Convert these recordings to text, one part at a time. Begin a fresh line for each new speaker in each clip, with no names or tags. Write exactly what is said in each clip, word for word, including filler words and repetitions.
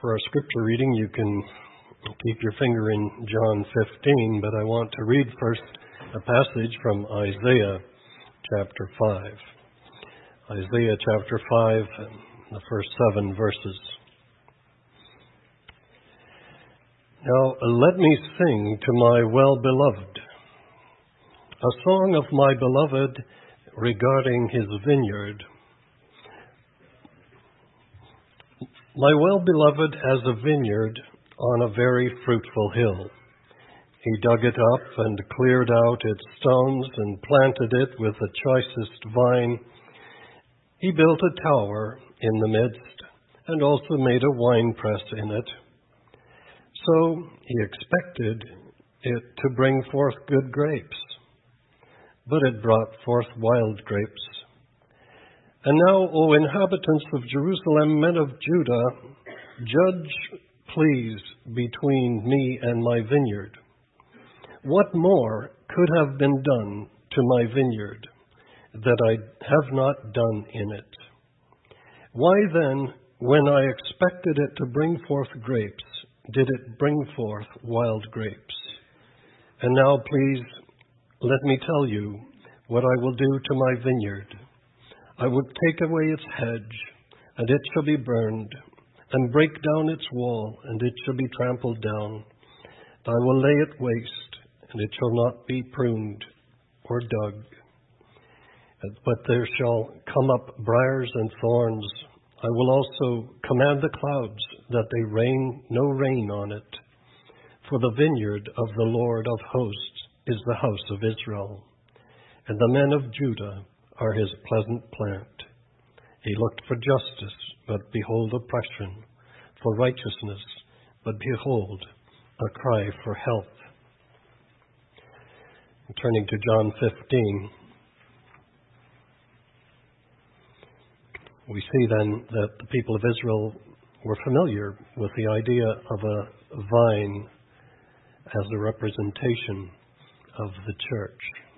For our scripture reading, you can keep your finger in John fifteen, but I want to read first a passage from Isaiah chapter five. Isaiah chapter five, the first seven verses. Now let me sing to my well-beloved, a song of my beloved regarding his vineyard. My well-beloved has a vineyard on a very fruitful hill. He dug it up and cleared out its stones and planted it with the choicest vine. He built a tower in the midst and also made a winepress in it. So he expected it to bring forth good grapes, but it brought forth wild grapes. And now, O inhabitants of Jerusalem, men of Judah, judge, please, between me and my vineyard. What more could have been done to my vineyard that I have not done in it? Why then, when I expected it to bring forth grapes, did it bring forth wild grapes? And now, please, let me tell you what I will do to my vineyard. I will take away its hedge, and it shall be burned, and break down its wall, and it shall be trampled down. I will lay it waste, and it shall not be pruned or dug. But there shall come up briars and thorns. I will also command the clouds that they rain no rain on it. For the vineyard of the Lord of hosts is the house of Israel, and the men of Judah are his pleasant plant. He looked for justice, but behold oppression, for righteousness, but behold a cry for help. Turning to John fifteen, we see then that the people of Israel were familiar with the idea of a vine as a representation of the church.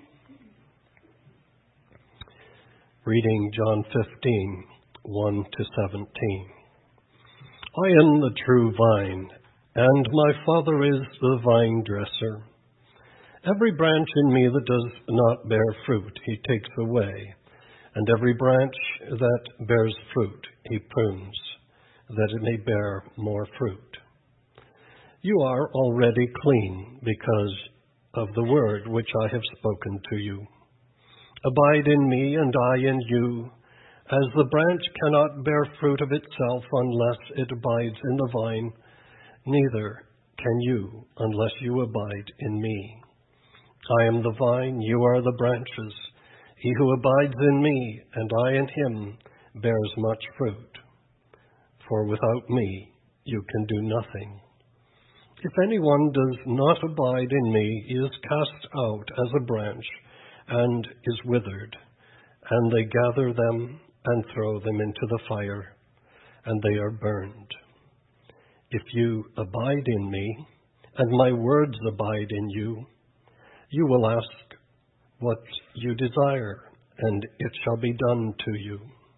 Reading John fifteen, one to seventeen. I am the true vine, and my Father is the vine dresser. Every branch in me that does not bear fruit, he takes away, and every branch that bears fruit, he prunes, that it may bear more fruit. You are already clean because of the word which I have spoken to you. Abide in me, and I in you, as the branch cannot bear fruit of itself unless it abides in the vine, neither can you unless you abide in me. I am the vine, you are the branches. He who abides in me, and I in him, bears much fruit. For without me you can do nothing. If anyone does not abide in me, he is cast out as a branch, and is withered, and they gather them and throw them into the fire, and they are burned. If you abide in me, and my words abide in you, you will ask what you desire, and it shall be done to you.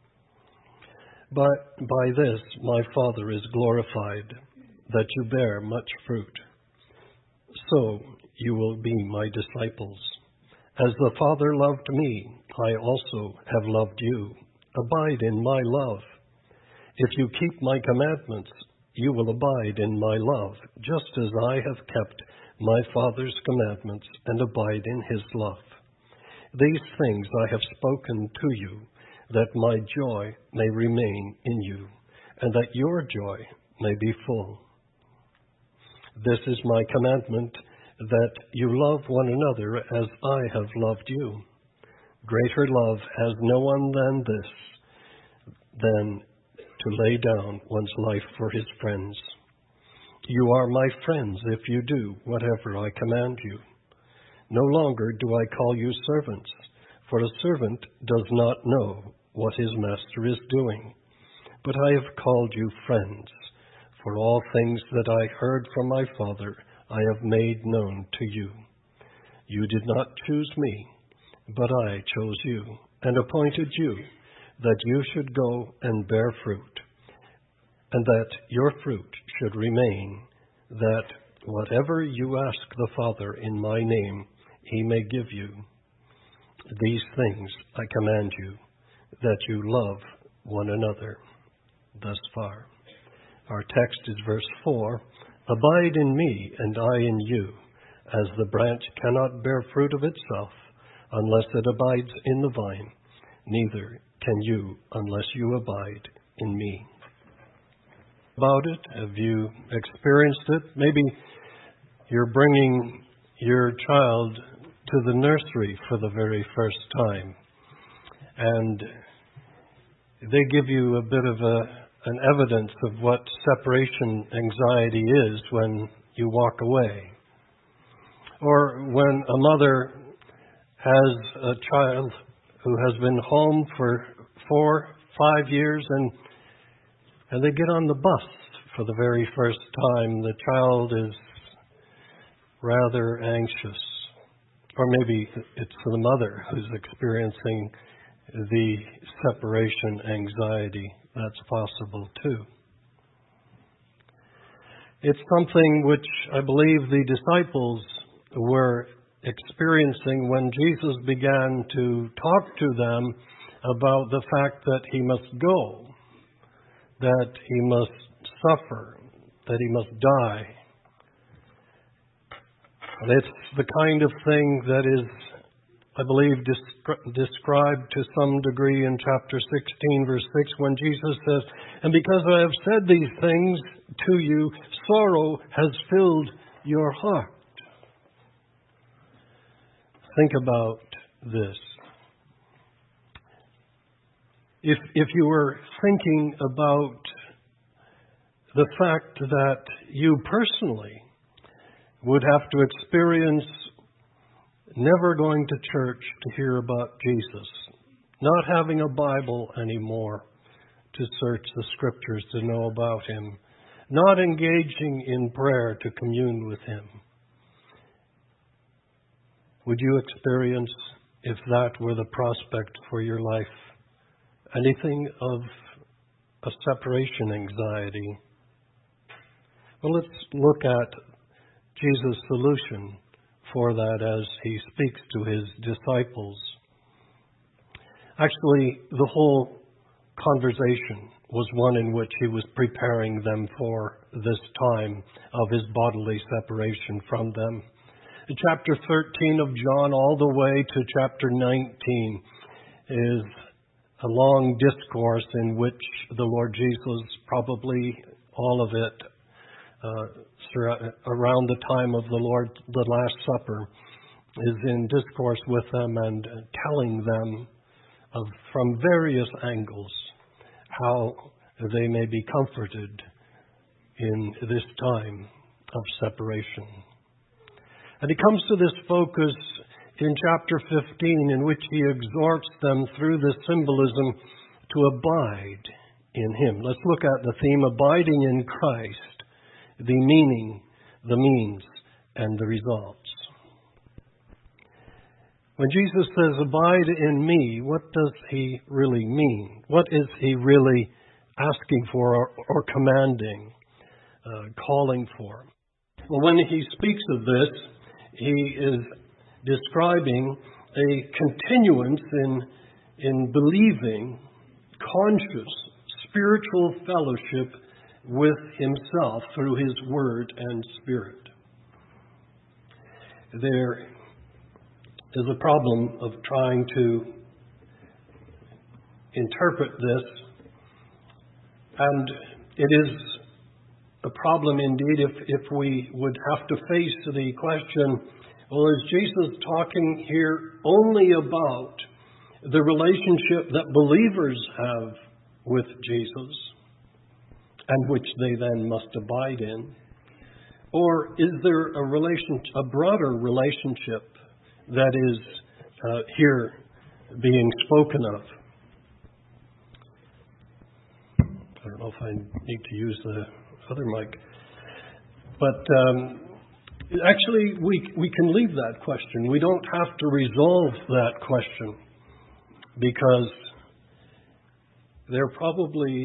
But by this my Father is glorified, that you bear much fruit. So you will be my disciples. As the Father loved me, I also have loved you. Abide in my love. If you keep my commandments, you will abide in my love, just as I have kept my Father's commandments and abide in his love. These things I have spoken to you, that my joy may remain in you, and that your joy may be full. This is my commandment, that you love one another as I have loved you. Greater love has no one than this, than to lay down one's life for his friends. You are my friends if you do whatever I command you. No longer do I call you servants, for a servant does not know what his master is doing. But I have called you friends, for all things that I heard from my Father I have made known to you. You did not choose me, but I chose you and appointed you, that you should go and bear fruit, and that your fruit should remain, that whatever you ask the Father in my name, he may give you. These things I command you, that you love one another. Thus far. Our text is verse four. Abide in me, and I in you, as the branch cannot bear fruit of itself unless it abides in the vine, neither can you unless you abide in me. About it, have you experienced it? Maybe you're bringing your child to the nursery for the very first time, and they give you a bit of a, an evidence of what separation anxiety is when you walk away. Or when a mother has a child who has been home for four, five years, and and they get on the bus for the very first time, the child is rather anxious. Or maybe it's the mother who's experiencing the separation anxiety. That's possible too. It's something which I believe the disciples were experiencing when Jesus began to talk to them about the fact that he must go, that he must suffer, that he must die. And it's the kind of thing that is, I believe, descri- described to some degree in chapter sixteen, verse six, when Jesus says, "And because I have said these things to you, sorrow has filled your heart." Think about this. If, if you were thinking about the fact that you personally would have to experience never going to church to hear about Jesus, not having a Bible anymore to search the Scriptures to know about him, not engaging in prayer to commune with him, would you experience, if that were the prospect for your life, anything of a separation anxiety? Well, let's look at Jesus' solution for that as he speaks to his disciples. Actually, the whole conversation was one in which he was preparing them for this time of his bodily separation from them. Chapter thirteen of John all the way to chapter nineteen is a long discourse in which the Lord Jesus, probably all of it, uh, around the time of the Lord, the Last Supper, is in discourse with them and telling them of, from various angles, how they may be comforted in this time of separation. And he comes to this focus in chapter fifteen, in which he exhorts them through this symbolism to abide in him. Let's look at the theme, abiding in Christ, the meaning, the means, and the results. When Jesus says, abide in me, what does he really mean? What is he really asking for or, or commanding, uh, calling for? Well, when he speaks of this, he is describing a continuance in, in believing, conscious, spiritual fellowship with himself through his word and spirit. There is a problem of trying to interpret this, and it is a problem indeed if, if we would have to face the question, well, is Jesus talking here only about the relationship that believers have with Jesus and which they then must abide in? Or is there a relation, a broader relationship that is uh, here being spoken of? I don't know if I need to use the other mic. But um, actually, we, we can leave that question. We don't have to resolve that question, because there probably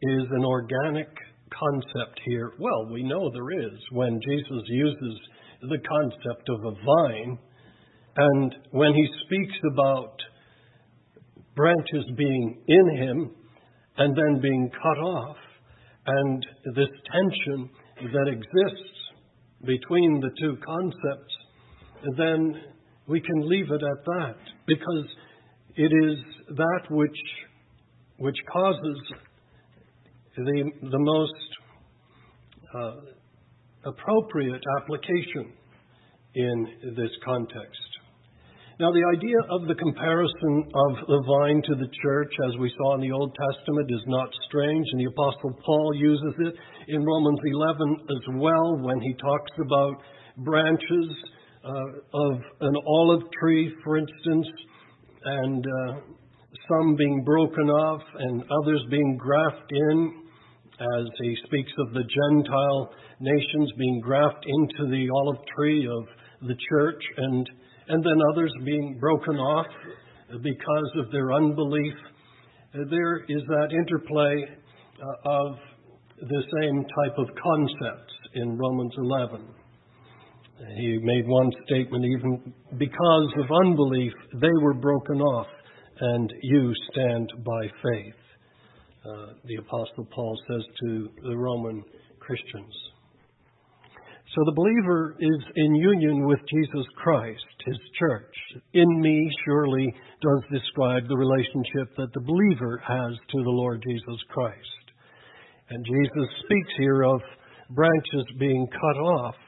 is an organic concept here. Well, we know there is when Jesus uses the concept of a vine, and when he speaks about branches being in him and then being cut off, and this tension that exists between the two concepts, then we can leave it at that, because it is that which which causes the the most uh, appropriate application in this context. Now, the idea of the comparison of the vine to the church, as we saw in the Old Testament, is not strange, and the Apostle Paul uses it in Romans eleven as well, when he talks about branches uh, of an olive tree, for instance, and uh, some being broken off and others being grafted in, as he speaks of the Gentile nations being grafted into the olive tree of the church, and and then others being broken off because of their unbelief. There is that interplay uh, of the same type of concepts in Romans eleven. He made one statement, even because of unbelief, they were broken off, and you stand by faith. Uh, the Apostle Paul says to the Roman Christians. So the believer is in union with Jesus Christ, his church. In me surely does describe the relationship that the believer has to the Lord Jesus Christ. And Jesus speaks here of branches being cut off.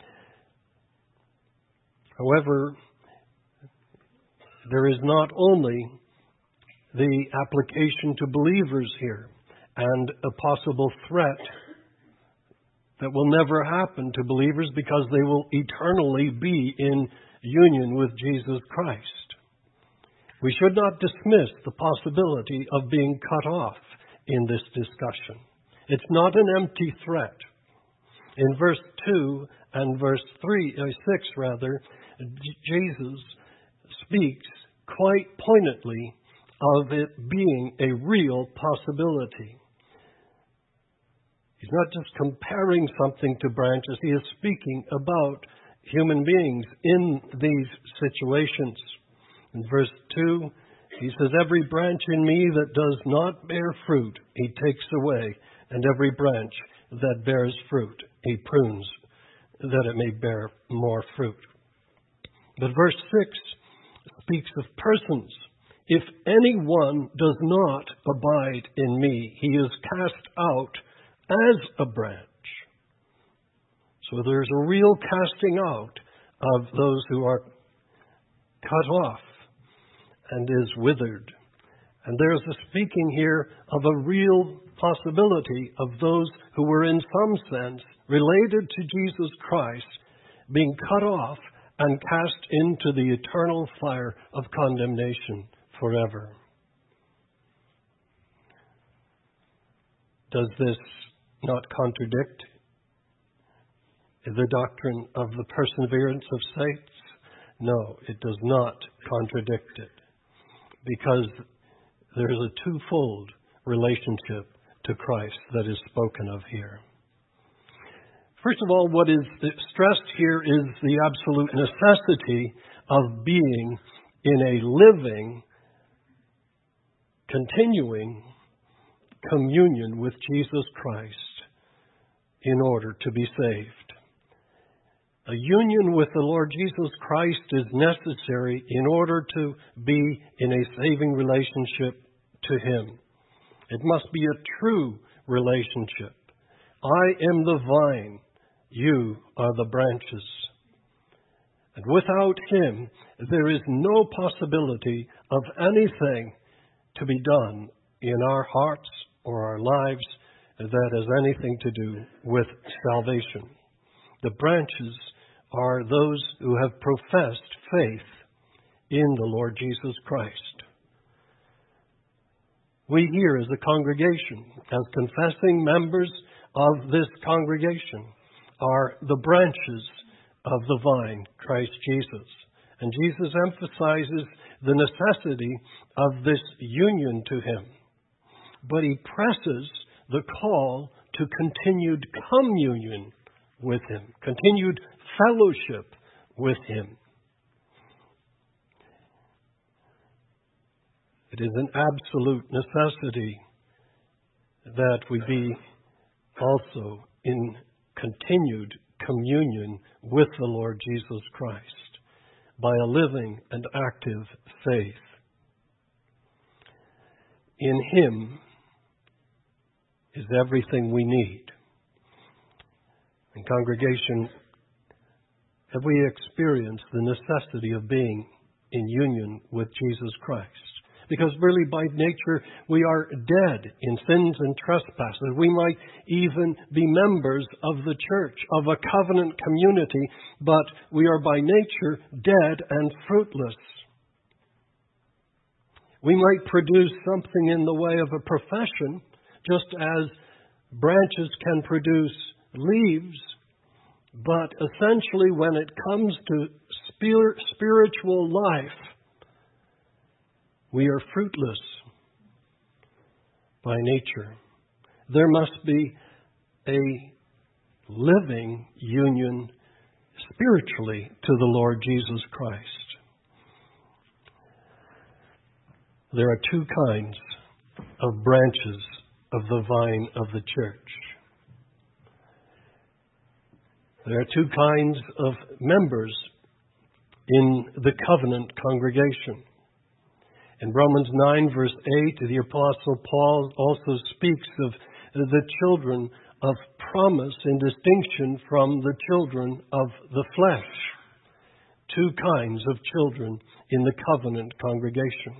However, there is not only the application to believers here and a possible threat that will never happen to believers because they will eternally be in union with Jesus Christ. We should not dismiss the possibility of being cut off in this discussion. It's not an empty threat. In verse two and verse three, uh, six rather, Jesus speaks quite pointedly of it being a real possibility. He's not just comparing something to branches. He is speaking about human beings in these situations. In verse two, he says, every branch in me that does not bear fruit, he takes away, and every branch that bears fruit, he prunes, that it may bear more fruit. But verse six speaks of persons. If anyone does not abide in me, he is cast out as a branch. So there's a real casting out of those who are cut off and is withered. And there's a speaking here of a real possibility of those who were in some sense related to Jesus Christ being cut off and cast into the eternal fire of condemnation forever. Does this not contradict the doctrine of the perseverance of saints? No, it does not contradict it, because there is a twofold relationship to Christ that is spoken of here. First of all, what is stressed here is the absolute necessity of being in a living, continuing communion with Jesus Christ in order to be saved. A union with the Lord Jesus Christ is necessary in order to be in a saving relationship to Him. It must be a true relationship. I am the vine, you are the branches. And without Him, there is no possibility of anything to be done in our hearts or our lives that has anything to do with salvation. The branches are those who have professed faith in the Lord Jesus Christ. We here as a congregation, as confessing members of this congregation, are the branches of the vine, Christ Jesus. And Jesus emphasizes the necessity of this union to Him. But He presses the call to continued communion with Him, continued fellowship with Him. It is an absolute necessity that we be also in continued communion with the Lord Jesus Christ by a living and active faith. In Him is everything we need. In congregation, have we experienced the necessity of being in union with Jesus Christ? Because really by nature we are dead in sins and trespasses. We might even be members of the church, of a covenant community, but we are by nature dead and fruitless. We might produce something in the way of a profession, just as branches can produce leaves, but essentially when it comes to spir- spiritual life, we are fruitless by nature. There must be a living union spiritually to the Lord Jesus Christ. There are two kinds of branches of the vine of the church. There are two kinds of members in the covenant congregation. In Romans nine, verse eight, the Apostle Paul also speaks of the children of promise in distinction from the children of the flesh. Two kinds of children in the covenant congregation.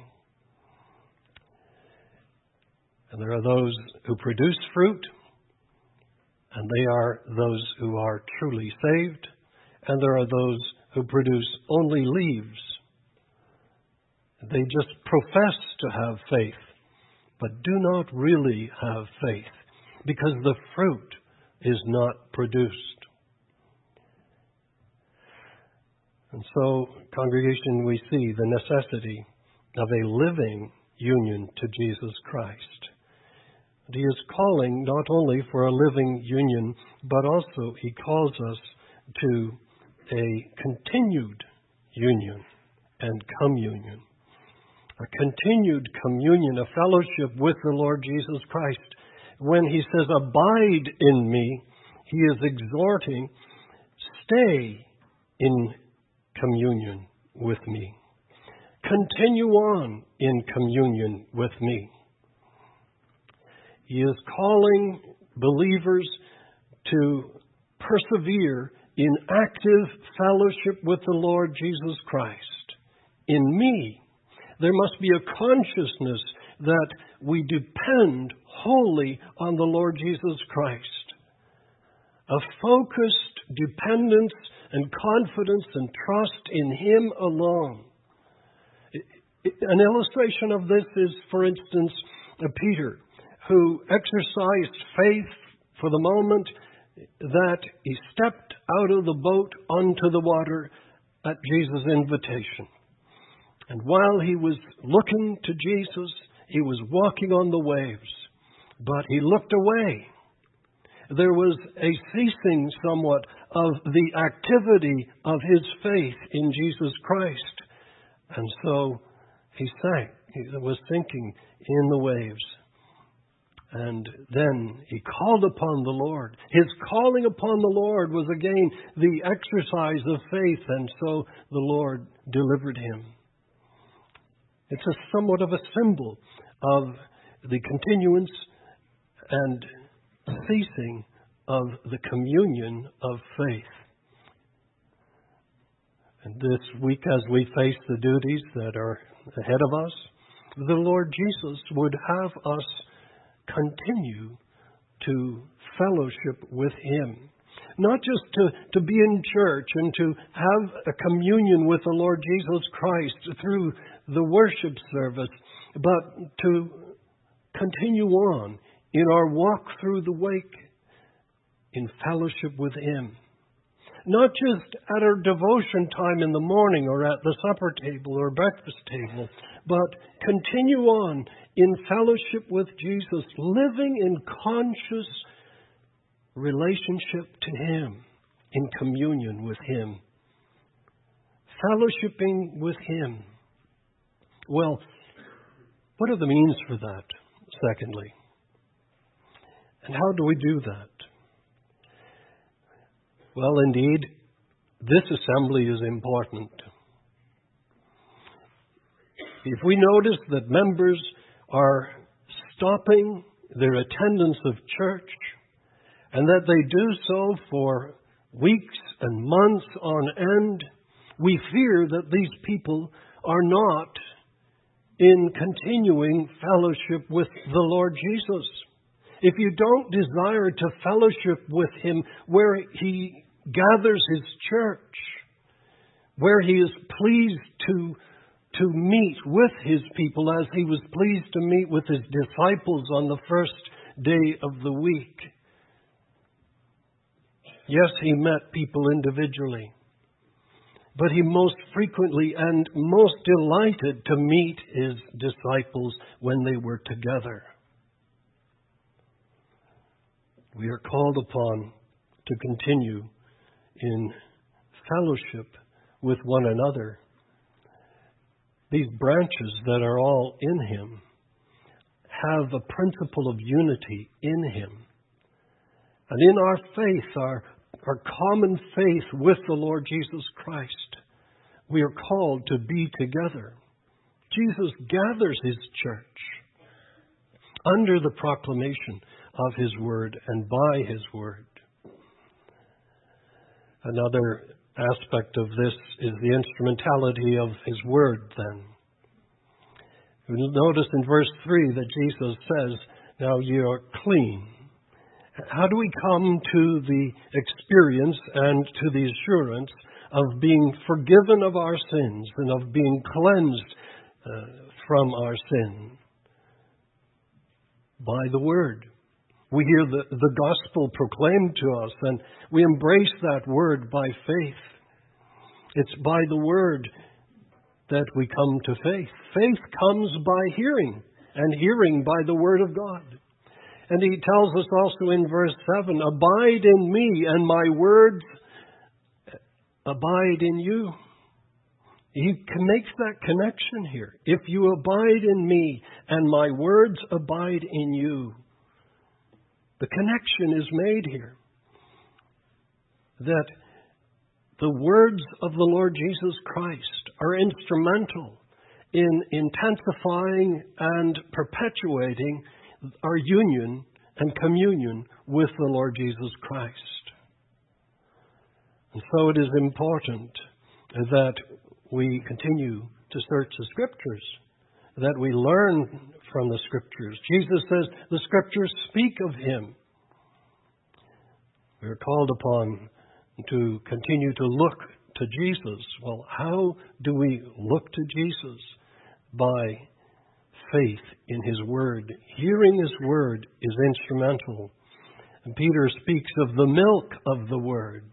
And there are those who produce fruit, and they are those who are truly saved, and there are those who produce only leaves. They just profess to have faith, but do not really have faith, because the fruit is not produced. And so, congregation, we see the necessity of a living union to Jesus Christ. And He is calling not only for a living union, but also He calls us to a continued union and communion. A continued communion, a fellowship with the Lord Jesus Christ. When He says, abide in me, He is exhorting, stay in communion with me. Continue on in communion with me. He is calling believers to persevere in active fellowship with the Lord Jesus Christ. In me, there must be a consciousness that we depend wholly on the Lord Jesus Christ. A focused dependence and confidence and trust in Him alone. An illustration of this is, for instance, Peter, who exercised faith for the moment that he stepped out of the boat onto the water at Jesus' invitation. And while he was looking to Jesus, he was walking on the waves, but he looked away. There was a ceasing somewhat of the activity of his faith in Jesus Christ. And so he sank. He was sinking in the waves. And then he called upon the Lord. His calling upon the Lord was again the exercise of faith, and so the Lord delivered him. It's a somewhat of a symbol of the continuance and ceasing of the communion of faith. And this week, as we face the duties that are ahead of us, the Lord Jesus would have us continue to fellowship with Him. Not just to, to be in church and to have a communion with the Lord Jesus Christ through the worship service, but to continue on in our walk through the wake in fellowship with Him. Not just at our devotion time in the morning or at the supper table or breakfast table, but continue on in fellowship with Jesus, living in conscious relationship to Him, in communion with Him, fellowshipping with Him. Well, what are the means for that, secondly? And how do we do that? Well, indeed, this assembly is important. If we notice that members are stopping their attendance of church, and that they do so for weeks and months on end, we fear that these people are not in continuing fellowship with the Lord Jesus. If you don't desire to fellowship with Him where He gathers His church, where He is pleased to, to meet with His people as He was pleased to meet with His disciples on the first day of the week. Yes, He met people individually, but He most frequently and most delighted to meet His disciples when they were together. We are called upon to continue in fellowship with one another. These branches that are all in Him have a principle of unity in Him. And in our faith, our, our common faith with the Lord Jesus Christ, we are called to be together. Jesus gathers His church under the proclamation of His Word and by His Word. Another aspect of this is the instrumentality of His Word, then. You'll notice in verse three that Jesus says, "Now ye are clean." How do we come to the experience and to the assurance of being forgiven of our sins and of being cleansed uh, from our sin? By the Word. We hear the, the gospel proclaimed to us, and we embrace that Word by faith. It's by the Word that we come to faith. Faith comes by hearing, and hearing by the Word of God. And He tells us also in verse seven, "Abide in me, and my words abide in you." He makes that connection here. If you abide in me, and my words abide in you. The connection is made here. That the words of the Lord Jesus Christ are instrumental in intensifying and perpetuating our union and communion with the Lord Jesus Christ. And so it is important that we continue to search the Scriptures, that we learn from the Scriptures. Jesus says the Scriptures speak of Him. We are called upon to continue to look to Jesus. Well, how do we look to Jesus? By faith in His Word. Hearing His Word is instrumental. And Peter speaks of the milk of the Word.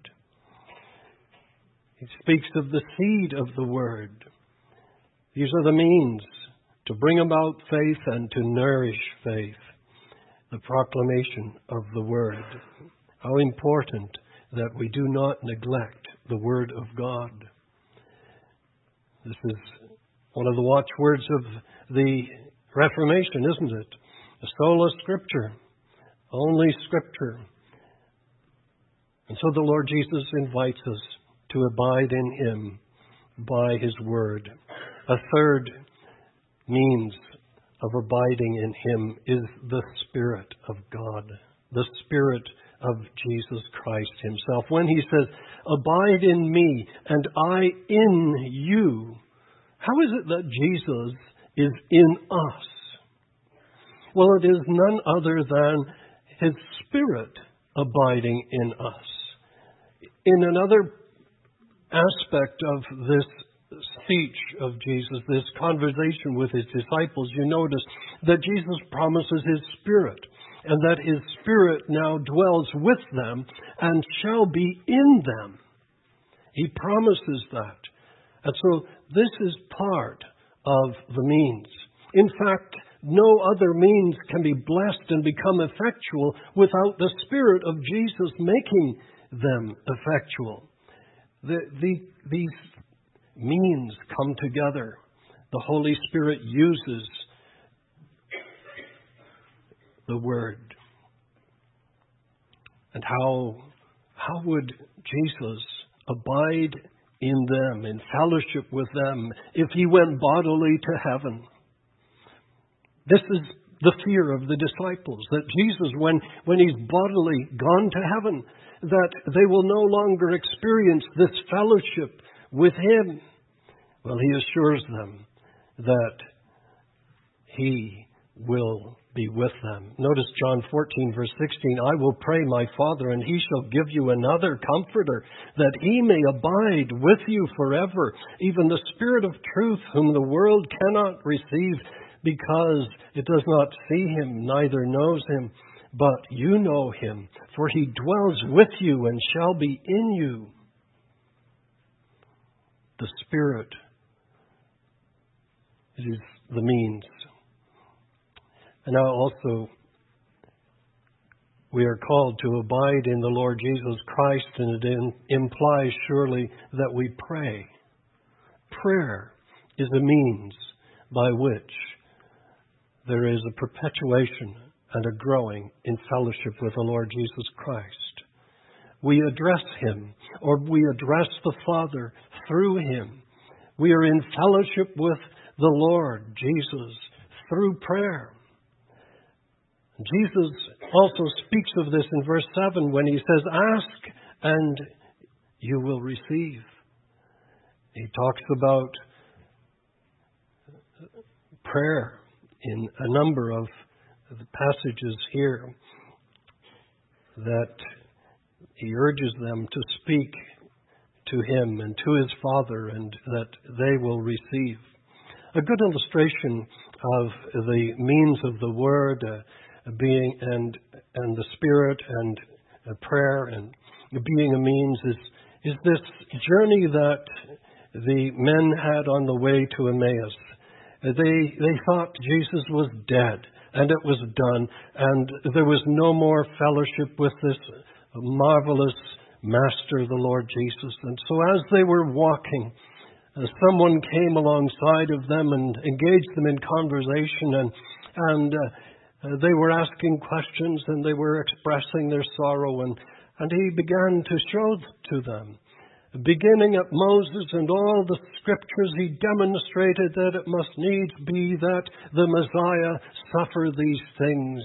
He speaks of the seed of the Word. These are the means to bring about faith and to nourish faith. The proclamation of the Word. How important that we do not neglect the Word of God. This is one of the watchwords of the Reformation, isn't it? The sola Scriptura, only Scripture. And so the Lord Jesus invites us to abide in Him by His Word. A third means of abiding in Him is the Spirit of God, the Spirit of Jesus Christ Himself. When He says, "Abide in me and I in you," how is it that Jesus is in us? Well, it is none other than His Spirit abiding in us. In another aspect of this speech of Jesus, this conversation with His disciples, you notice that Jesus promises His Spirit, and that His Spirit now dwells with them and shall be in them. He promises that. And so this is part of the means. In fact, no other means can be blessed and become effectual without the Spirit of Jesus making them effectual. The, the, these means come together. The Holy Spirit uses the Word. And how, how would Jesus abide in them, in fellowship with them, if he went bodily to heaven? This is the fear of the disciples, that Jesus, when, when he's bodily gone to heaven, that they will no longer experience this fellowship with him. Well, he assures them that he will be with them. Notice John fourteen, verse sixteen, I will pray my Father, and he shall give you another Comforter, that he may abide with you forever, even the Spirit of truth, whom the world cannot receive, because it does not see him, neither knows him. But you know him, for he dwells with you and shall be in you. The Spirit is the means. And now also, we are called to abide in the Lord Jesus Christ, and it implies surely that we pray. Prayer is a means by which there is a perpetuation and a growing in fellowship with the Lord Jesus Christ. We address him, or we address the Father through him. We are in fellowship with the Lord Jesus through prayer. Jesus also speaks of this in verse seven when he says, ask and you will receive. He talks about prayer in a number of the passages here, that he urges them to speak to him and to his Father, and that they will receive. A good illustration of the means of the Word uh, being and and the Spirit and uh, prayer and being a means is is this journey that the men had on the way to Emmaus. They they thought Jesus was dead, and it was done, and there was no more fellowship with this marvelous Master, the Lord Jesus. And so as they were walking, uh, someone came alongside of them and engaged them in conversation, and and uh, uh, they were asking questions, and they were expressing their sorrow, and, and he began to show to them. Beginning at Moses and all the scriptures, he demonstrated that it must needs be that the Messiah suffer these things.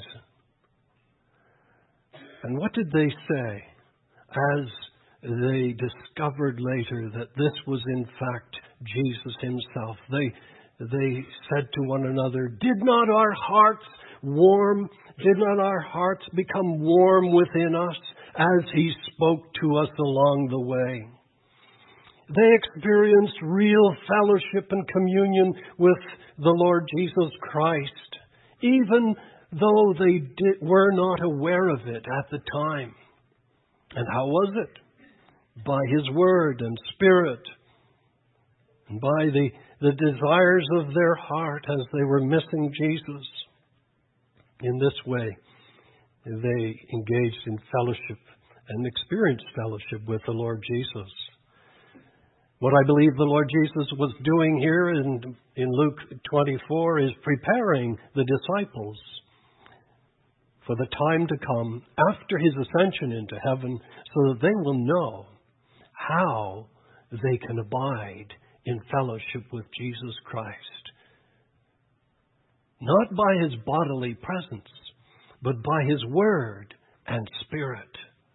And what did they say as they discovered later that this was in fact Jesus himself? They, they said to one another, did not our hearts warm, did not our hearts become warm within us as he spoke to us along the way? They experienced real fellowship and communion with the Lord Jesus Christ, even though they did, were not aware of it at the time. And how was it? By his Word and Spirit, and by the, the desires of their heart as they were missing Jesus. In this way, they engaged in fellowship and experienced fellowship with the Lord Jesus. What I believe the Lord Jesus was doing here in, in Luke twenty-four is preparing the disciples for the time to come after his ascension into heaven, so that they will know how they can abide in fellowship with Jesus Christ. Not by his bodily presence, but by his Word and Spirit.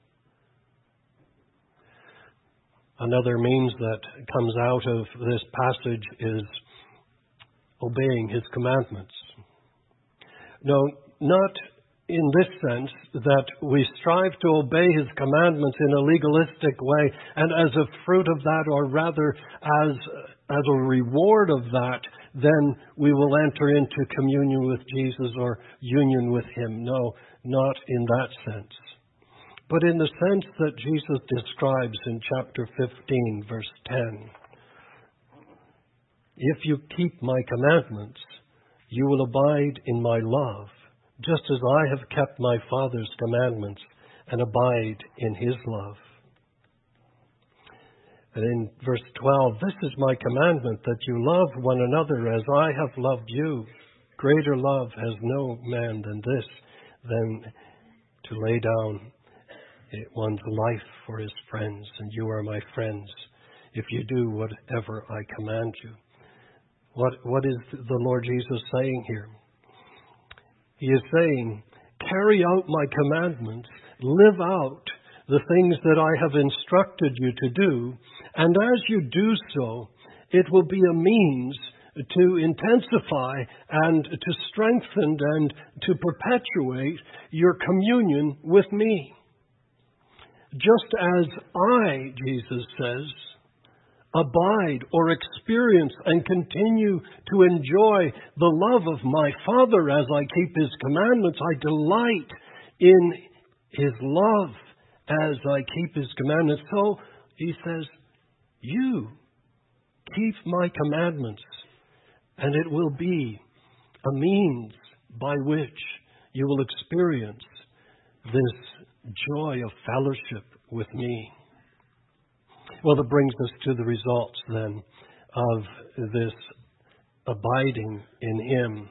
Another means that comes out of this passage is obeying his commandments. No, not in this sense that we strive to obey his commandments in a legalistic way, and as a fruit of that, or rather as, as a reward of that, then we will enter into communion with Jesus or union with him. No, not in that sense. But in the sense that Jesus describes in chapter fifteen, verse ten. If you keep my commandments, You will abide in my love, just as I have kept my Father's commandments and abide in his love. And in verse twelve, this is my commandment, that you love one another as I have loved you. Greater love has no man than this, than to lay down one's life for his friends. And you are my friends if you do whatever I command you. What, what is the Lord Jesus saying here? He is saying, carry out my commandments, live out the things that I have instructed you to do, and as you do so, it will be a means to intensify and to strengthen and to perpetuate your communion with me. Just as I, Jesus says, abide or experience and continue to enjoy the love of my Father as I keep his commandments, I delight in his love as I keep his commandments. So he says, you keep my commandments, and it will be a means by which you will experience this joy of fellowship with me. Well, that brings us to the results then of this abiding in him.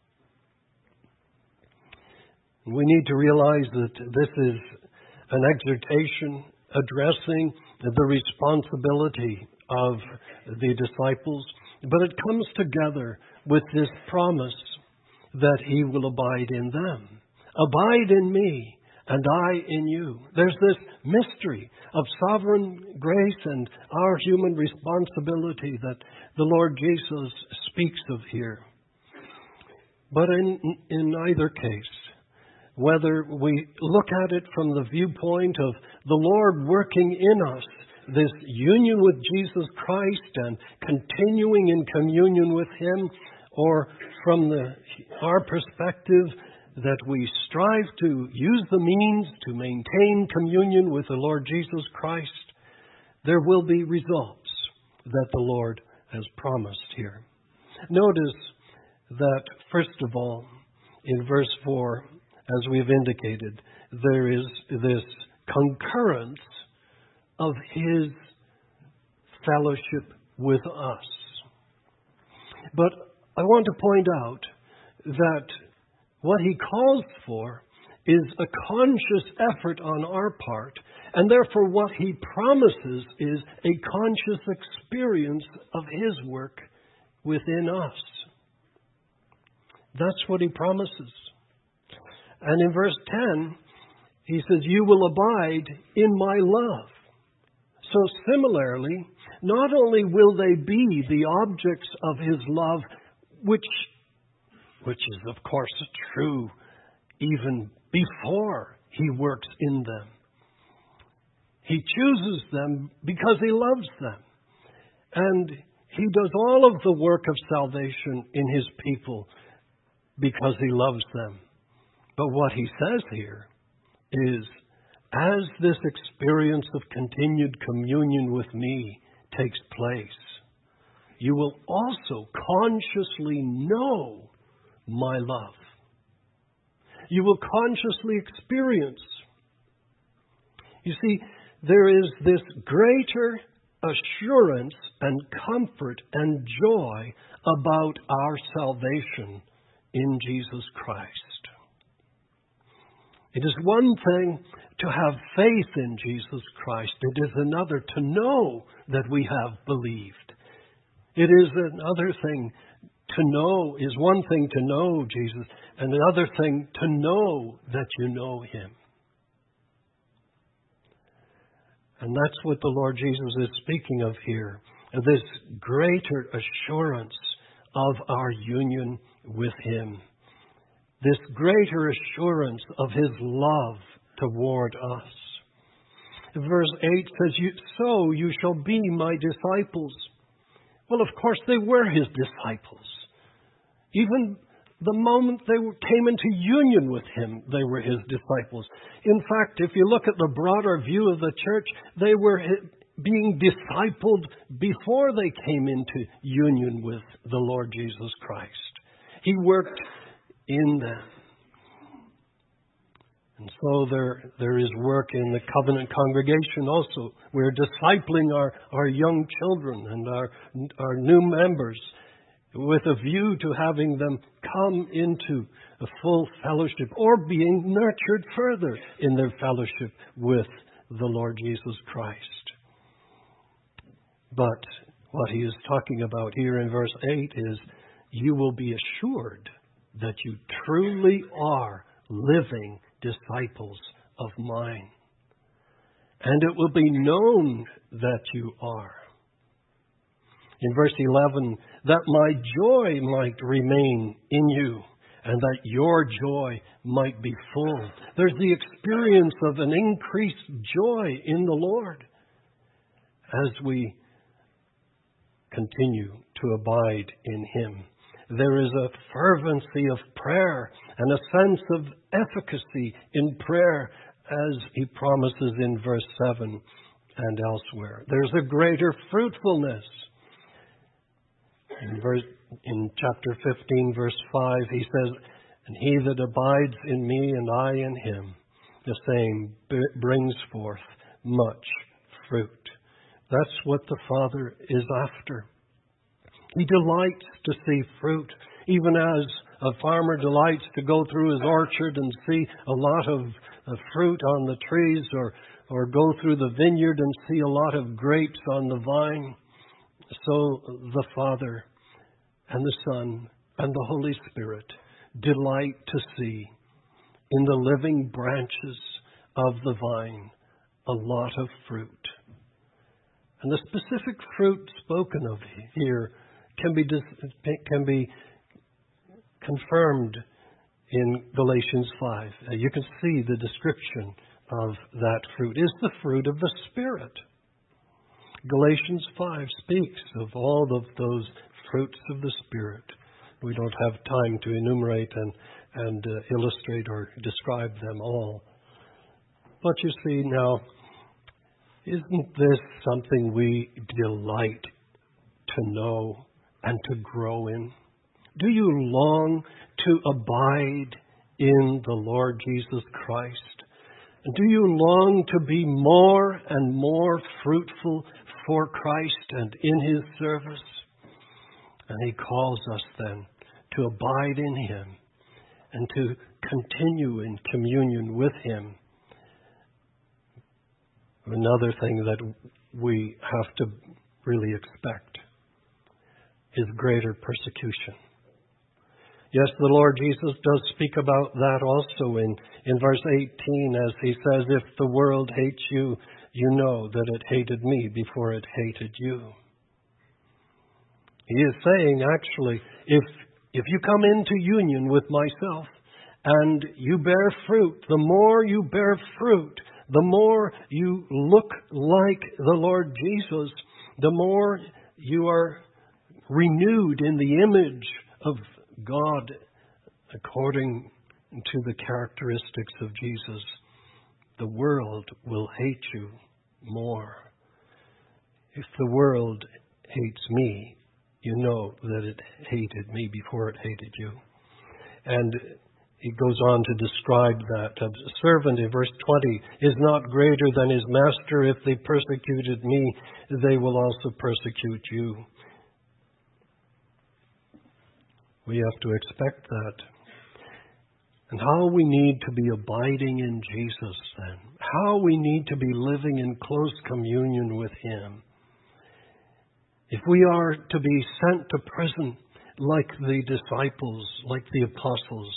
We need to realize that this is an exhortation addressing the responsibility of the disciples, but it comes together with this promise that he will abide in them. Abide in me, and I in you. There's this mystery of sovereign grace and our human responsibility that the Lord Jesus speaks of here. But in, in either case, whether we look at it from the viewpoint of the Lord working in us this union with Jesus Christ and continuing in communion with him, or from the, our perspective that we strive to use the means to maintain communion with the Lord Jesus Christ, there will be results that the Lord has promised here. Notice that, first of all, in verse four, as we've indicated, there is this concurrence of his fellowship with us. But I want to point out that what he calls for is a conscious effort on our part, and therefore what he promises is a conscious experience of his work within us. That's what he promises. And in verse ten, he says, you will abide in my love. So similarly, not only will they be the objects of his love, which, which is of course true even before he works in them. He chooses them because he loves them. And he does all of the work of salvation in his people because he loves them. But what he says here is, as this experience of continued communion with me takes place, you will also consciously know my love. You will consciously experience. You see, there is this greater assurance and comfort and joy about our salvation in Jesus Christ. It is one thing to have faith in Jesus Christ. It is another to know that we have believed. It is another thing to know, is one thing to know Jesus, and another thing to know that you know him. And that's what the Lord Jesus is speaking of here, this greater assurance of our union with him. This greater assurance of his love toward us. Verse eight says, you, so you shall be my disciples. Well, of course, they were his disciples. Even the moment they came into union with him, they were his disciples. In fact, if you look at the broader view of the church, they were being discipled before they came into union with the Lord Jesus Christ. He worked in them. And so there, there is work in the covenant congregation also. We're discipling our, our young children and our, our new members with a view to having them come into a full fellowship or being nurtured further in their fellowship with the Lord Jesus Christ. But what he is talking about here in verse eight is, you will be assured that you truly are living disciples of mine. And it will be known that you are. In verse eleven, that my joy might remain in you and that your joy might be full. There's the experience of an increased joy in the Lord as we continue to abide in Him. There is a fervency of prayer and a sense of efficacy in prayer, as He promises in verse seven and elsewhere. There's a greater fruitfulness. In, verse, in chapter fifteen, verse five, he says, and he that abides in me and I in him, the same b- brings forth much fruit. That's what the Father is after. He delights to see fruit, even as a farmer delights to go through his orchard and see a lot of uh, fruit on the trees, or, or go through the vineyard and see a lot of grapes on the vine. So the Father and the Son and the Holy Spirit delight to see in the living branches of the vine a lot of fruit. And the specific fruit spoken of here can be can be confirmed in Galatians five. You can see the description of that fruit is the fruit of the Spirit. Galatians five speaks of all of those fruits of the Spirit. We don't have time to enumerate and, and uh, illustrate or describe them all. But you see now, isn't this something we delight to know and to grow in? Do you long to abide in the Lord Jesus Christ? And do you long to be more and more fruitful for Christ and in His service? And He calls us then to abide in Him and to continue in communion with Him. Another thing that we have to really expect is greater persecution. Yes, the Lord Jesus does speak about that also in, in verse eighteen, as He says, if the world hates you, you know that it hated me before it hated you. He is saying, actually, if if you come into union with myself and you bear fruit, the more you bear fruit, the more you look like the Lord Jesus, the more you are renewed in the image of God according to the characteristics of Jesus. The world will hate you more. If the world hates me, you know that it hated me before it hated you. And he goes on to describe that. A servant in verse twenty is not greater than his master. If they persecuted me, they will also persecute you. We have to expect that. And how we need to be abiding in Jesus then. How we need to be living in close communion with Him. If we are to be sent to prison like the disciples, like the apostles,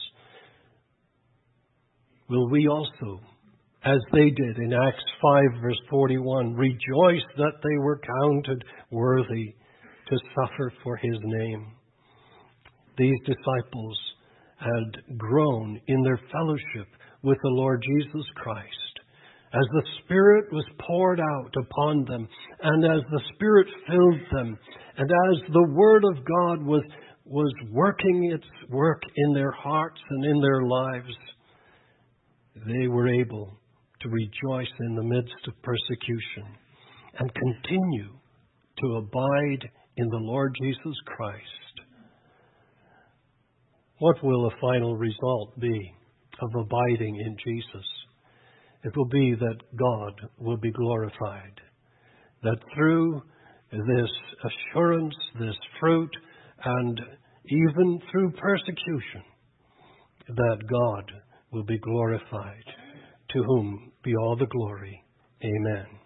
will we also, as they did in Acts five verse forty-one, rejoice that they were counted worthy to suffer for His name? These disciples had grown in their fellowship with the Lord Jesus Christ. As the Spirit was poured out upon them, and as the Spirit filled them, and as the Word of God was, was working its work in their hearts and in their lives, they were able to rejoice in the midst of persecution and continue to abide in the Lord Jesus Christ. What will the final result be of abiding in Jesus? It will be that God will be glorified, that through this assurance, this fruit, and even through persecution, that God will be glorified, to whom be all the glory. Amen.